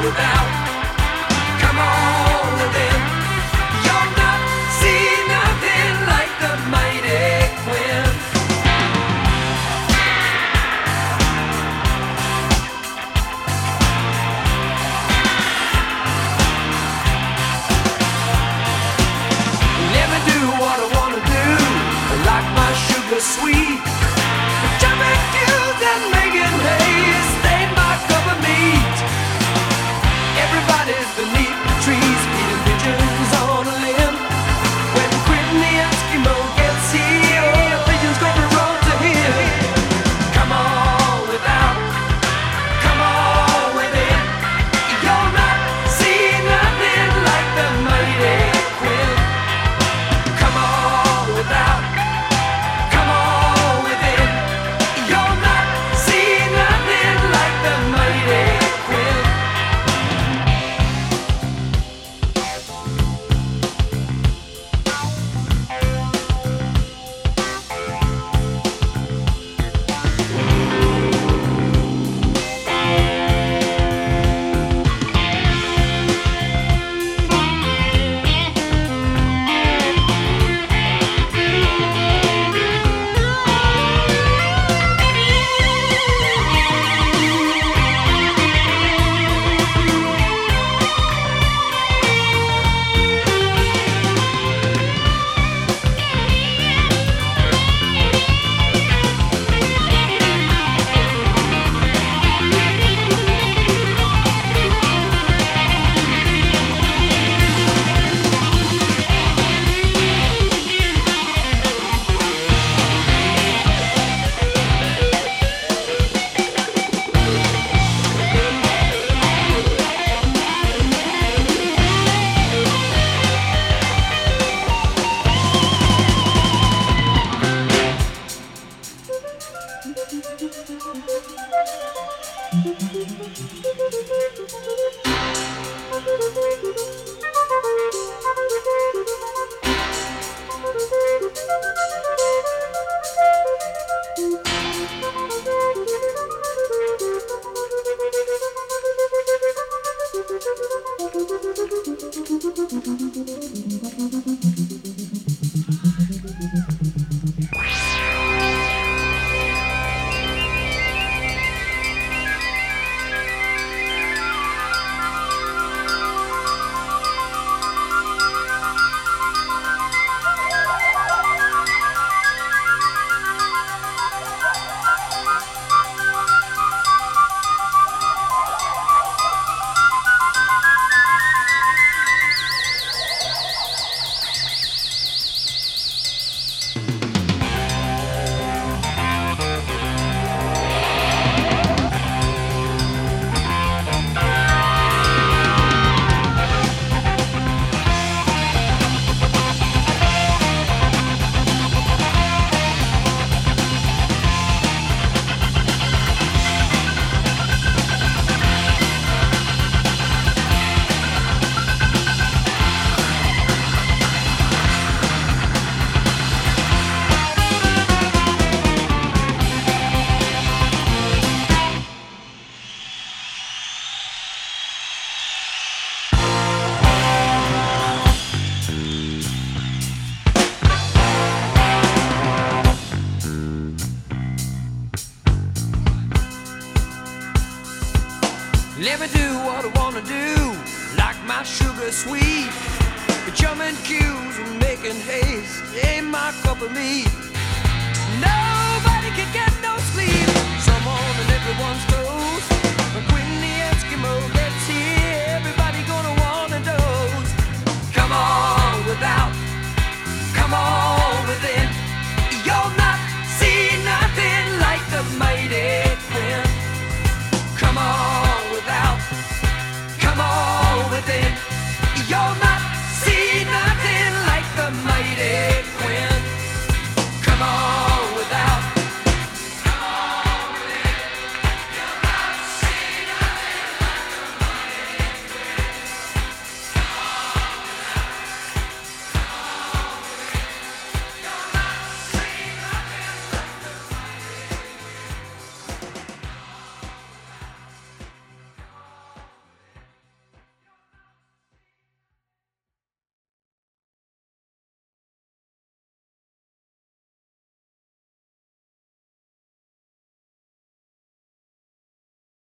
without. Come on within. You're not seeing nothing like the mighty Quinn. Let me do what I wanna do, like my sugar sweet. Jumping cues and making haze, stay my cup of meat. Everybody's beneath the trees, feeding pigeons on a limb. When Quentin the Eskimo gets here, all the pigeons gonna run to him. Come on without, come on within. You're not seeing nothing like the mighty Quinn. Come on without, come on within. You're not seeing nothing like the mighty Quinn. Let me do what I wanna do, like my sugar sweet. Jumping cues and making haste ain't my cup of meat. Nobody can get no sleep, someone on everyone's toes. Quentin the Eskimo